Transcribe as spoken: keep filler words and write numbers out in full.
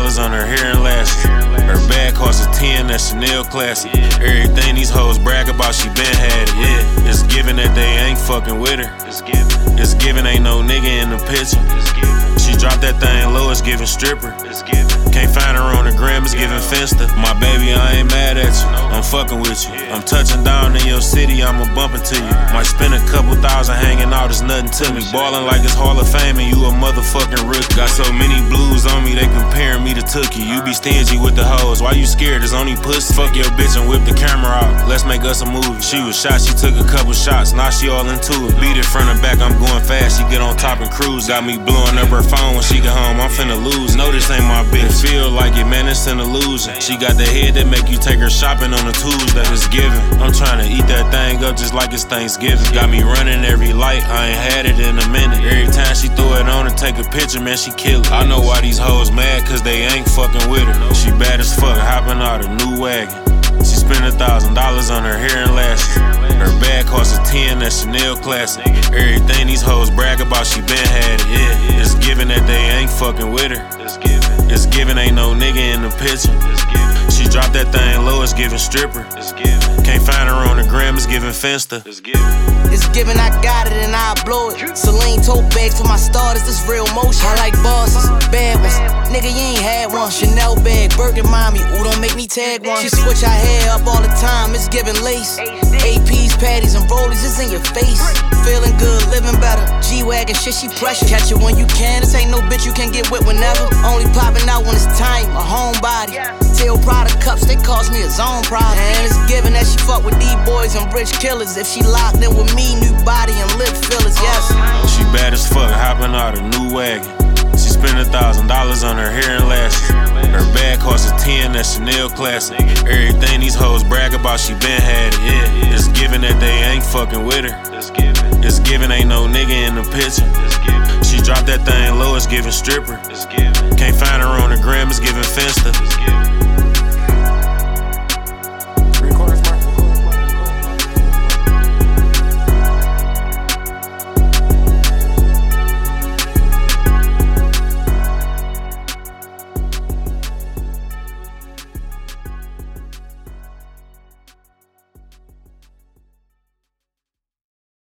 dollars on her hair and lashes. Her bag cost a ten, that Chanel classic. Everything these hoes brag about, she been had it. Yeah, it's given that they ain't fucking with her. It's given ain't no nigga in the picture. She dropped that thing low, it's giving stripper. Can't find her on the gram, it's giving Finsta. My baby, I ain't mad at you, I'm fucking with you. I'm touching down in your city, I'ma bump into you. Might spend a couple thousand hanging out, it's nothing to me. Ballin' like it's Hall of Fame and you a motherfucking rookie. Got so many blues on me, they comparing me to Tookie. You be stingy with the hoes, why you scared? There's only pussy. Fuck your bitch and whip the camera out, let's make us a movie. She was shot, she took a couple shots, now she all into it. Beat it front and back, I'm going fast, she get on top and cruise. Got me blowing up her phone when she get home, I'm finna lose. No, this ain't my bitch, feel like it, man, it's an illusion. She got the head that make you take her shopping on the tools that it's given. I'm tryna eat that thing up just like it's Thanksgiving. Got me running every light, I ain't had it in a minute. Every time she throw it on and take a picture, man, she kill it. I know why these hoes mad, cause they ain't fucking with her. She bad as fuck, hopping out a new wagon. She spent a thousand dollars on her hair and lashes. Her bag cost a ten, that Chanel classic. Everything these hoes brag about, she been had it. Yeah, it's given that they ain't fucking with her. It's given ain't no nigga in the picture. She dropped that thing low, it's giving stripper. Can't find her on the gram, it's giving Finsta. It's given, I got it and I blow it. Celine tote bags for my starters, this real motion. I like bosses, bad ones. Nigga, you ain't had one. Chanel bag, Birkin mommy, ooh, don't make me tag one. She switch her hair up all the time, it's giving lace. A Ps, patties, and rollies, it's in your face. Feeling good, living better. G-Wagon shit, she pressure. Catch it when you can, this ain't no bitch you can get with whenever. Only popping out when it's time, a homebody. Tail product cups, they cost me a zone product. And it's given that she fuck with these boys and rich killers. If she locked in with me, new body and lip fillers, yes. She bad as fuck, hopping out a new wagon. She spent a thousand dollars on her hair and lashes. Her bag cost a ten, that Chanel classic. Everything these hoes brag about, she been had it. Yeah, it's given that they ain't fucking with her. It's given ain't no nigga in the picture. She dropped that thing low, it's giving stripper. Can't find her on the gram, it's giving Finsta.